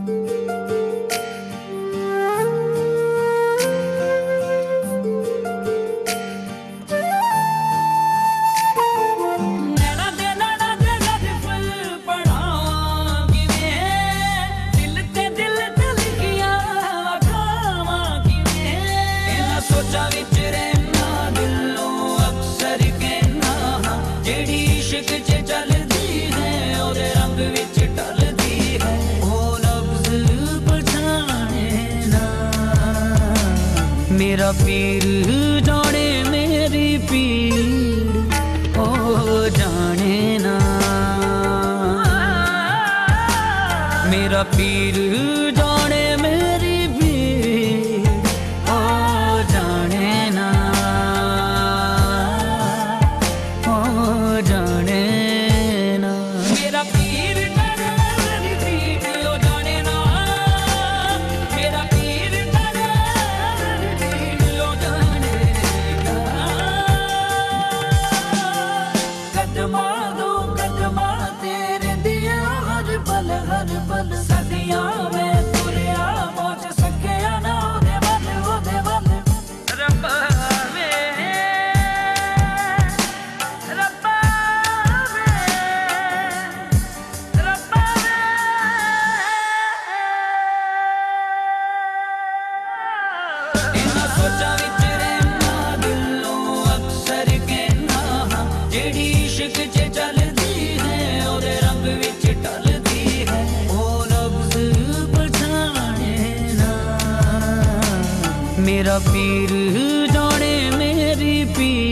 मेरा पीर जाने मेरी पीड़ ओ जाने ना। मेरा पीर जाने मेरी पीड़ ओ जाने ना, ओ जाने ना। मेरा पीर जाने मेरी पीड़ ओ जाने ना। मेरा पीर जाने मेरी पीड़ ओ जाने ना। कदमा दो कदमा तेरे दिया हर पल सदियां में तुरिया पहुंच सकिया ना ओदे वल रब्बा वे रब्बा वे रब्बा वे। इन्हां सोचां विच रहना दिलों अक्सर कहना जेड़ी इश्क च चलदी है ओदे रंग विच ढलदी है। मेरा पीर जाने मेरी पीर